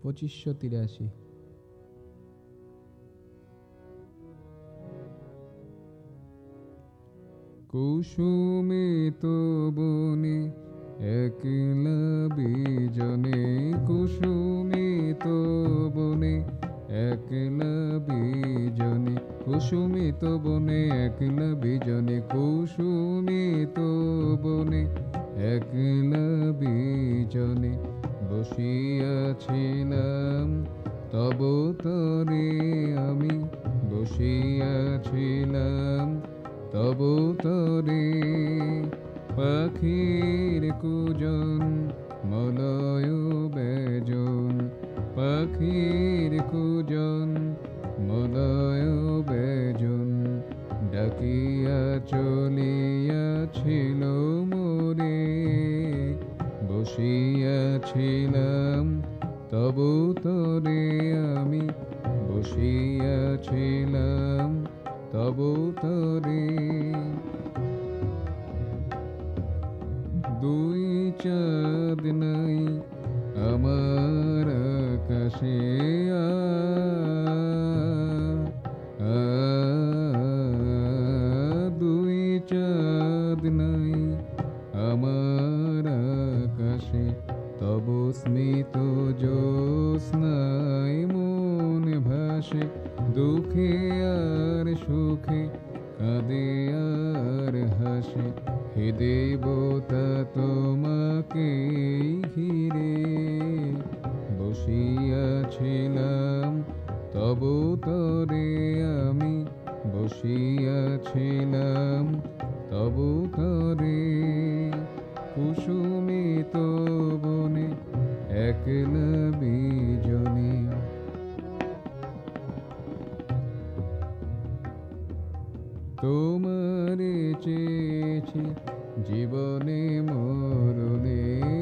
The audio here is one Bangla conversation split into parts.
2583। কুসুমিত বনে একলা বিজনে, কুসুমিত বনে একলা বিজনে, কুসুমিত বনে একলা বিজনে, কুসুমিত বনে একলা বিজনে বসিয়াছিলাম তব তরে আমি, বসিয়াছিলাম তব তরে। পাখির কুজন মলয় বেজন, পাখির কুজন মলয় বেজন ডাকিয়া চলিয়াছিল মোরে। বসিয়াছিলাম তব তরে আমি, বসিয়াছিলাম তব তরে। দুই চাঁদ নাই আমার আকাশে, দুই চাঁদ নাই আমার আকাশে, তব স্মিত জ্যোৎস্নায় মন ভাসে। দুঃখে আর সুখে কাঁদে আর হাসে, হে দেবতা তোমাকে ঘিরে। বসিয়াছিলাম তব তরে আমি, বসিয়াছিলাম তব তরে। কুসুমিত বনে একলা বিজনে, তোমারে চেয়েছি জীবনে মরণে,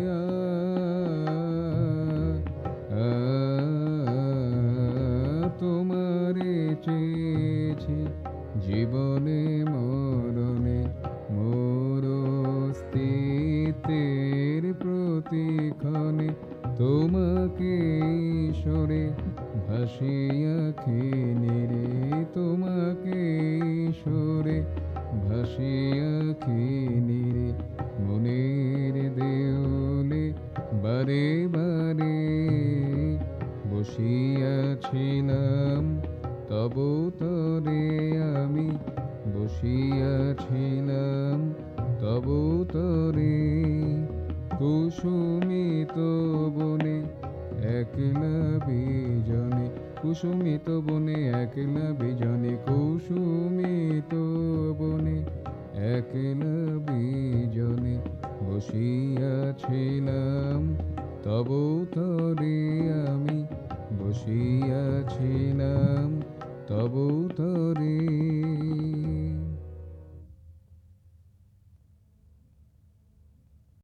তোমারে চেয়েছি জীবনে মরণে। মোর অস্তিত্বের প্রতিক্ষণে তোমাকে সরে ভাসিয়া খিনিরে, তোমাকে সরে ভাসিয়া খিনিরে। মনের দেওলে বারে বারে বসিয়াছিলাম তব তরে আমি, বসিয়াছিলাম তব তরে। কুসুমিত বনে একলা বিজনে, কুসুমিত বনে একলা বিজনে, কুসুমিত বনে একলা বিজনে বসিয়াছিলাম তব তরে আমি, বসিয়াছিলাম তব তরে।